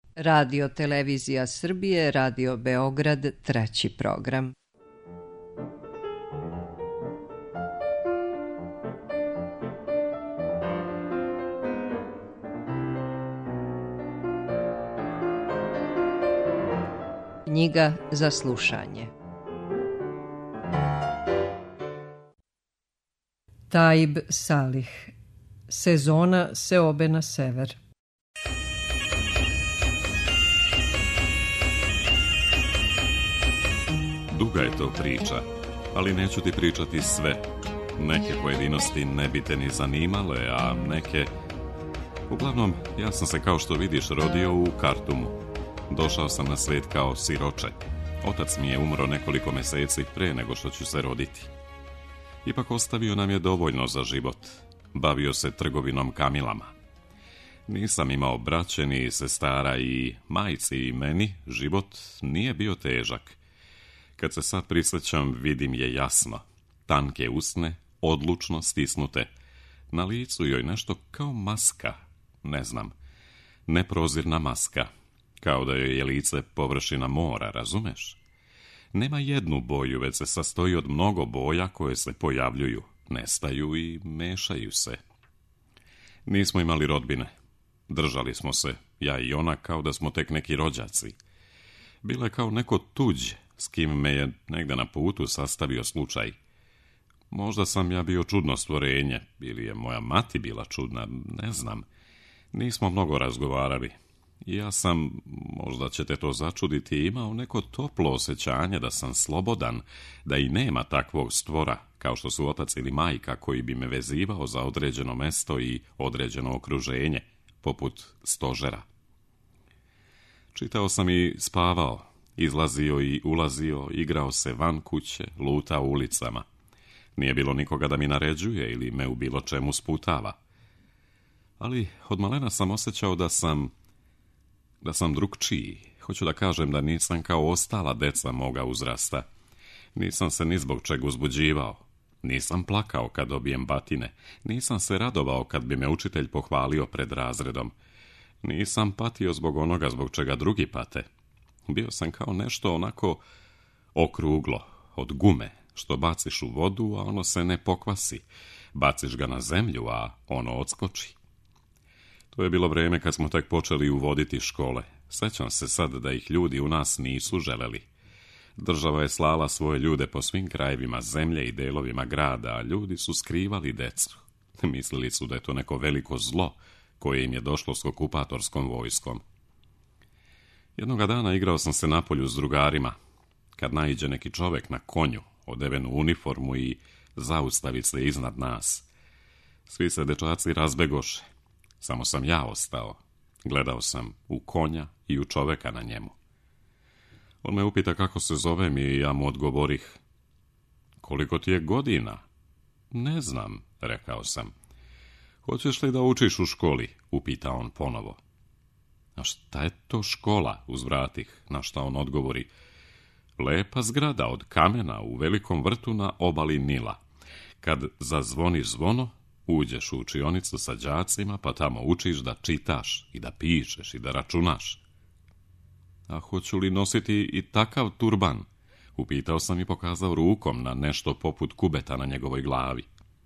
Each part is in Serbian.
Radio Televizija Srbije, Radio Beograd, treći program. Knjiga za slušanje. Taib Salih. Sezona seobe na sever. Duga je to priča, ali neću ti pričati sve. Neke pojedinosti ne bi te ni zanimale, a neke... Uglavnom, ja sam se, kao što vidiš, rodio u Kartumu. Došao sam na svijet kao siroče. Otac mi je umro nekoliko mjeseci pre nego što ću se roditi. Ipak ostavio nam je dovoljno za život. Bavio se trgovinom kamilama. Nisam imao braće ni sestara i majci i meni život nije bio težak. Kad se sad prisjećam, vidim je jasno. Tanke usne, odlučno stisnute. Na licu joj nešto kao maska. Ne znam. Neprozirna maska. Kao da joj je lice površina mora, razumeš? Nema jednu boju, već se sastoji od mnogo boja koje se pojavljuju, nestaju i mešaju se. Nismo imali rodbine. Držali smo se, ja i ona, kao da smo tek neki rođaci. Bila je kao neko tuđ, s kim me je negde na putu sastavio slučaj. Možda sam ja bio čudno stvorenje, ili je moja mati bila čudna, ne znam. Nismo mnogo razgovarali. Ja sam, možda će te to začuditi, imao neko toplo osjećanje da sam slobodan, da i nema takvog stvora, kao što su otac ili majka, koji bi me vezivao za određeno mesto i određeno okruženje, poput stožera. Čitao sam i spavao, izlazio i ulazio, igrao se van kuće, lutao ulicama. Nije bilo nikoga da mi naređuje ili me u bilo čemu sputava. Ali od malena sam osjećao da sam drukčiji. Hoću da kažem da nisam kao ostala deca moga uzrasta. Nisam se ni zbog čega uzbuđivao. Nisam plakao kad dobijem batine. Nisam se radovao kad bi me učitelj pohvalio pred razredom. Nisam patio zbog onoga zbog čega drugi pate. Bio sam kao nešto onako okruglo, od gume, što baciš u vodu, a ono se ne pokvasi. Baciš ga na zemlju, a ono odskoči. To je bilo vrijeme kad smo tek počeli uvoditi škole. Sjećam se sad da ih ljudi u nas nisu želeli. Država je slala svoje ljude po svim krajevima zemlje i delovima grada, a ljudi su skrivali decu. Mislili su da je to neko veliko zlo koje im je došlo s okupatorskom vojskom. Jednoga dana igrao sam se napolju s drugarima. Kad naiđe neki čovjek na konju, odeven u uniformu i zaustavi se iznad nas. Svi se dečaci razbegoše. Samo sam ja ostao. Gledao sam u konja i u čoveka na njemu. On me upita kako se zovem i ja mu odgovorih: koliko ti je godina? Ne znam, rekao sam. Hoćeš li da učiš u školi? Upita on ponovo. A šta je to škola? Uzvratih, na šta on odgovori: lepa zgrada od kamena u velikom vrtu na obali Nila. Kad zazvoni zvono, uđeš u učionicu sa đacima, pa tamo učiš da čitaš i da pišeš i da računaš. A hoću li nositi i takav turban? Upitao sam i pokazao rukom na nešto poput kubeta na njegovoj glavi.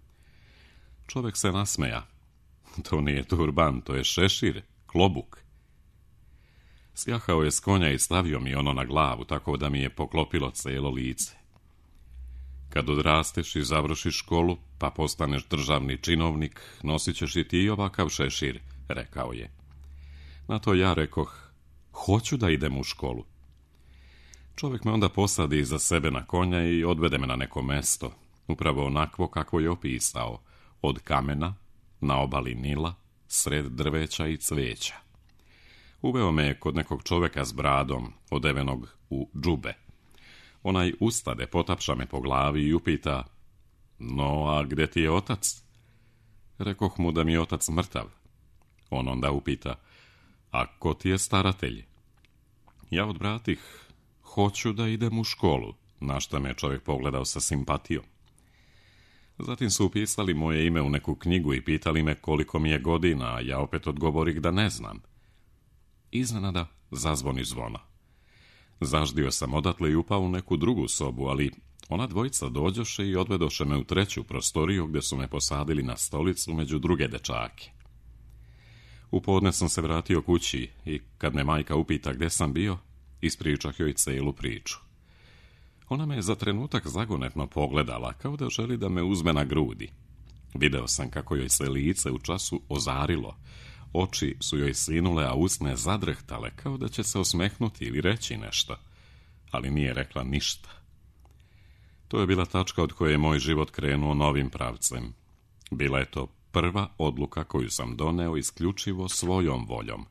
Čovjek se nasmeja. To nije turban, to je šešir, klobuk. Sjahao je s konja i stavio mi ono na glavu, tako da mi je poklopilo cijelo lice. Kad odrasteš i završiš školu, pa postaneš državni činovnik, nosit ćeš i ti ovakav šešir, rekao je. Na to ja rekoh: hoću da idem u školu. Čovjek me onda posadi iza sebe na konja i odvede me na neko mesto, upravo onakvo kako je opisao, od kamena, na obali Nila, sred drveća i cvijeća. Uveo me kod nekog čovjeka s bradom, odevenog u džube. Onaj ustade, potapša me po glavi i upita: no, a gdje ti je otac? Rekoh mu da mi je otac mrtav. On onda upita: a ko ti je staratelj? Ja odvratih: hoću da idem u školu, na šta me čovjek pogledao sa simpatijom. Zatim su upisali moje ime u neku knjigu i pitali me koliko mi je godina, a ja opet odgovorih da ne znam. iznenada zazvoni zvona. Zaždio sam odatle i upao u neku drugu sobu, ali ona dvojica dođoše i odvedoše me u treću prostoriju gdje su me posadili na stolicu među druge dečake. U podne sam se vratio kući i kad me majka upita gdje sam bio, ispričah joj cijelu priču. Ona me je za trenutak zagonetno pogledala, kao da želi da me uzme na grudi. Video sam kako joj se lice u času ozarilo. Oči su joj sinule, a usne zadrhtale, kao da će se osmehnuti ili reći nešto. Ali nije rekla ništa. To je bila tačka od koje je moj život krenuo novim pravcem. Bila je to prva odluka koju sam doneo isključivo svojom voljom.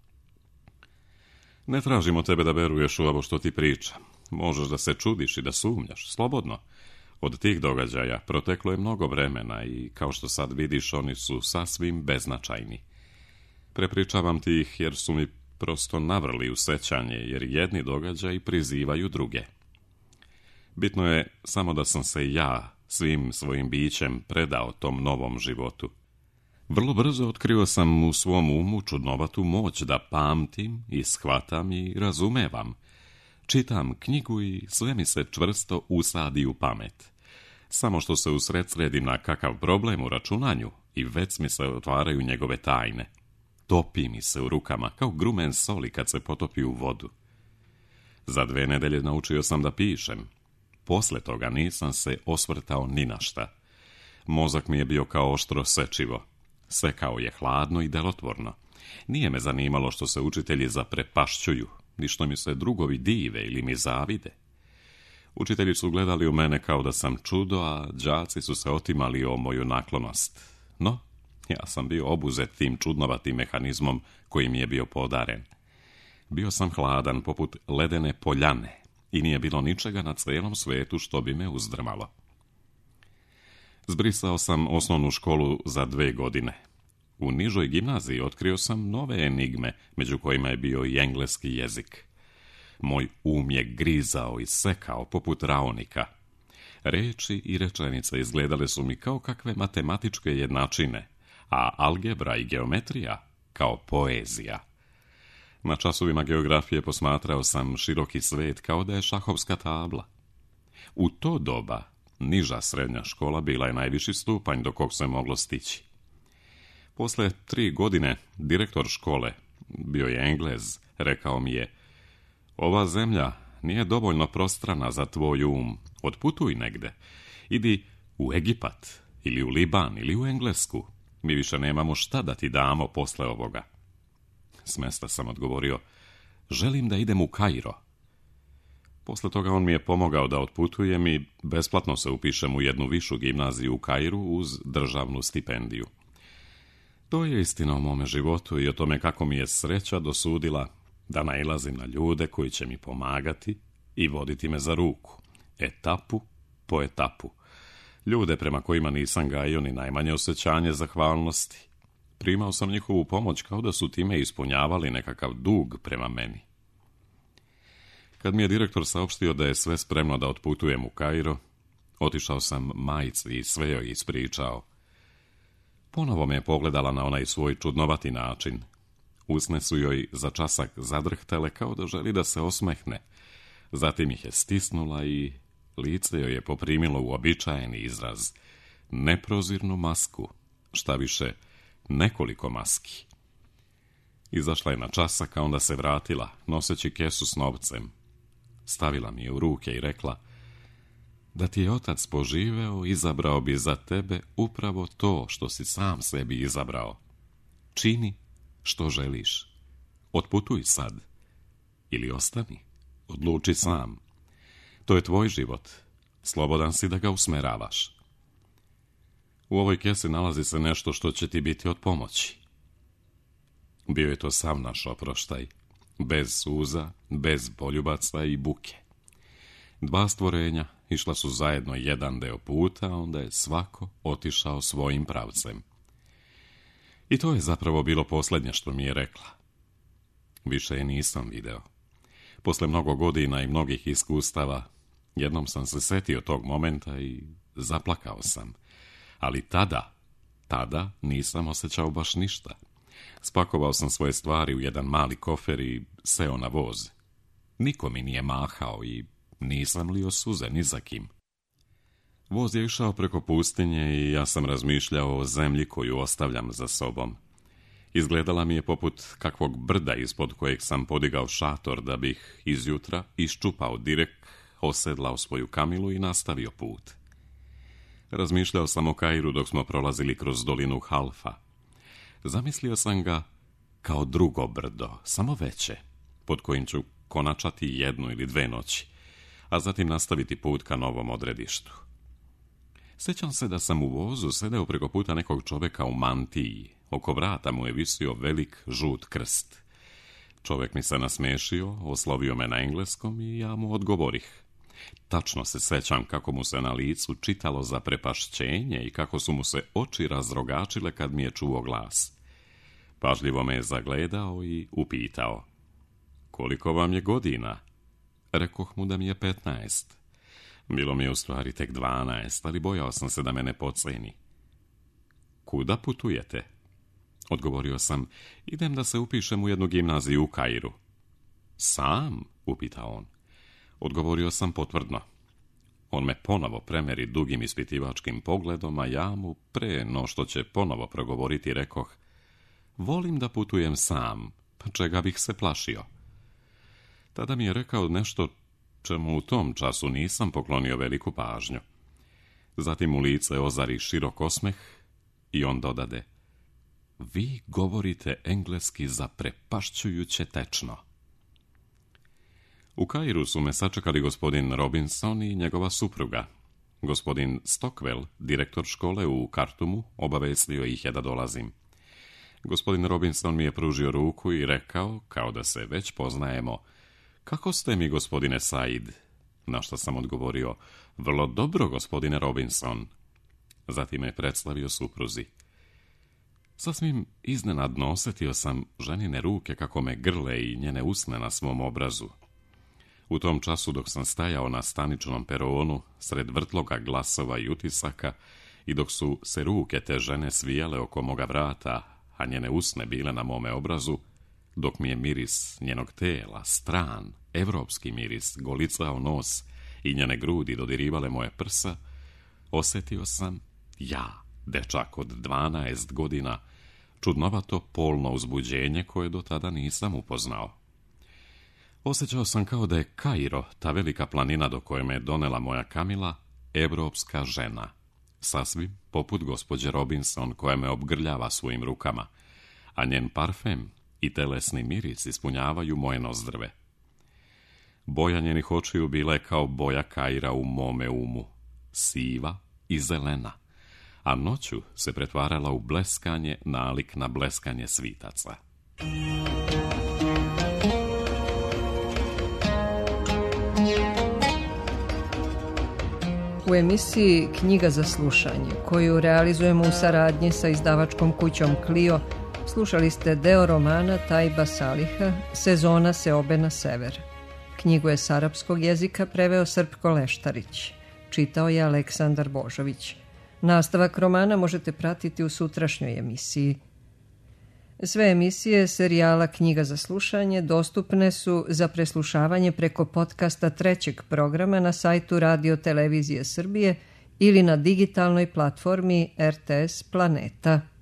Ne tražimo tebe da veruješ u ovo što ti pričam. Možeš da se čudiš i da sumnjaš, slobodno. Od tih događaja proteklo je mnogo vremena i, kao što sad vidiš, oni su sasvim beznačajni. Prepričavam ti ih jer su mi prosto navrli u sećanje, jer jedni događaji prizivaju druge. Bitno je samo da sam se ja svim svojim bićem predao tom novom životu. Vrlo brzo otkrio sam u svom umu čudnovatu moć da pamtim i shvatam i razumevam. Čitam knjigu i sve mi se čvrsto usadi u pamet. Samo što se usredsredim na kakav problem u računanju i već mi se otvaraju njegove tajne. Topi mi se u rukama kao grumen soli kad se potopi u vodu. Za 2 nedelje naučio sam da pišem. Posle toga nisam se osvrtao ni na šta. Mozak mi je bio kao oštro sečivo. Sekao je hladno i delotvorno. Nije me zanimalo što se učitelji zaprepašćuju, ni što mi se drugovi dive ili mi zavide. Učitelji su gledali u mene kao da sam čudo, a đaci su se otimali o moju naklonost. No, ja sam bio obuzet tim čudnovatim mehanizmom koji mi je bio podaren. Bio sam hladan poput ledene poljane i nije bilo ničega na cijelom svetu što bi me uzdrmalo. Zbrisao sam osnovnu školu za 2 godine. U nižoj gimnaziji otkrio sam nove enigme, među kojima je bio i engleski jezik. Moj um je grizao i sekao poput raonika. Reči i rečenice izgledale su mi kao kakve matematičke jednačine, a algebra i geometrija kao poezija. Na časovima geografije posmatrao sam široki svet kao da je šahovska tabla. U to doba niža srednja škola bila je najviši stupanj do kog se moglo stići. Posle 3 godine direktor škole, bio je Englez, rekao mi je: ova zemlja nije dovoljno prostrana za tvoj um, otputuj negde. Idi u Egipat, ili u Liban, ili u Englesku. Mi više nemamo šta da ti damo posle ovoga. S mesta sam odgovorio: želim da idem u Kairo. Posle toga on mi je pomogao da otputujem i besplatno se upišem u jednu višu gimnaziju u Kairu uz državnu stipendiju. To je istina o mome životu i o tome kako mi je sreća dosudila da nailazim na ljude koji će mi pomagati i voditi me za ruku, etapu po etapu. Ljude prema kojima nisam gajio ni najmanje osjećanje zahvalnosti. Primao sam njihovu pomoć kao da su time ispunjavali nekakav dug prema meni. Kad mi je direktor saopštio da je sve spremno da otputujem u Kairo, otišao sam majci i sve joj ispričao. Ponovo me je pogledala na onaj svoj čudnovati način. Usne su joj za časak zadrhtele kao da želi da se osmehne. Zatim ih je stisnula i lice joj je poprimilo uobičajeni izraz. Neprozirnu masku, šta više, nekoliko maski. Izašla je na časak, a onda se vratila, noseći kesu s novcem. Stavila mi je u ruke i rekla: da ti je otac poživeo, izabrao bi za tebe upravo to što si sam sebi izabrao. Čini što želiš. Otputuj sad. Ili ostani. Odluči sam. To je tvoj život. Slobodan si da ga usmeravaš. U ovoj kesi nalazi se nešto što će ti biti od pomoći. Bio je to sav naš oproštaj. Bez suza, bez poljubaca i buke. 2 stvorenja išla su zajedno jedan deo puta, a onda je svako otišao svojim pravcem. I to je zapravo bilo posljednje što mi je rekla. Više je nisam video. Posle mnogo godina i mnogih iskustava, jednom sam se setio tog momenta i zaplakao sam. Ali tada nisam osjećao baš ništa. Spakovao sam svoje stvari u jedan mali kofer i seo na voz. Niko mi nije mahao i nisam lio suze ni za kim. Voz je išao preko pustinje i ja sam razmišljao o zemlji koju ostavljam za sobom. Izgledala mi je poput kakvog brda ispod kojeg sam podigao šator da bih izjutra iščupao direk, osedlao svoju kamilu i nastavio put. Razmišljao sam o Kairu dok smo prolazili kroz dolinu Halfa. Zamislio sam ga kao drugo brdo, samo veće, pod kojim ću konačati 1 ili 2 noći, a zatim nastaviti put ka novom odredištu. Sjećam se da sam u vozu sedeo preko puta nekog čovjeka u mantiji. Oko vrata mu je visio velik žut krst. Čovjek mi se nasmešio, oslovio me na engleskom i ja mu odgovorih. Tačno se sjećam kako mu se na licu čitalo zaprepašćenje i kako su mu se oči razrogačile kad mi je čuo glas. Pažljivo me je zagledao i upitao. Koliko vam je godina? Rekoh mu da mi je 15. Bilo mi je u stvari tek 12, ali bojao sam se da me ne podsjeni. Kuda putujete? Odgovorio sam, idem da se upišem u jednu gimnaziju u Kairu. Sam? Upitao on. Odgovorio sam potvrdno. On me ponovo premeri dugim ispitivačkim pogledom, a ja mu pre no što će ponovo progovoriti rekoh, volim da putujem sam, pa čega bih se plašio. Tada mi je rekao nešto čemu u tom času nisam poklonio veliku pažnju. Zatim u lice ozari širok osmeh i on dodade, vi govorite engleski zaprepašćujuće tečno. U Kairu su me sačekali gospodin Robinson i njegova supruga. Gospodin Stockwell, direktor škole u Kartumu, obavestio ih je da dolazim. Gospodin Robinson mi je pružio ruku i rekao, kao da se već poznajemo, kako ste mi, gospodine Said? Na što sam odgovorio, vrlo dobro, gospodine Robinson. Zatim me predstavio supruzi. Sasvim iznenadno osjetio sam ženine ruke kako me grle i njene usne na svom obrazu. U tom času dok sam stajao na staničnom peronu, sred vrtloga glasova i utisaka, i dok su se ruke te žene svijale oko moga vrata, a njene usne bile na mome obrazu, dok mi je miris njenog tela, stran, evropski miris, golicao nos i njene grudi dodirivale moje prsa, osjetio sam, ja, dečak od 12 godina, čudnovato polno uzbuđenje koje do tada nisam upoznao. Osjećao sam kao da je Kairo, ta velika planina do koje me je donela moja Kamila, evropska žena, sasvim poput gospođe Robinson koja me obgrljava svojim rukama, a njen parfem i telesni miris ispunjavaju moje nozdrve. Boja njenih očiju bila je kao boja Kaira u mome umu, siva i zelena, a noću se pretvarala u bleskanje nalik na bleskanje svitaca. U emisiji Knjiga za slušanje, koju realizujemo u saradnji sa izdavačkom kućom Clio, slušali ste deo romana Tajba Saliha, Sezona seobe na sever. Knjigu je s arapskog jezika preveo Srpko Leštarić. Čitao je Aleksandar Božović. Nastavak romana možete pratiti u sutrašnjoj emisiji. Sve emisije serijala Knjiga za slušanje dostupne su za preslušavanje preko podcasta 3. programa na sajtu Radio Televizije Srbije ili na digitalnoj platformi RTS Planeta.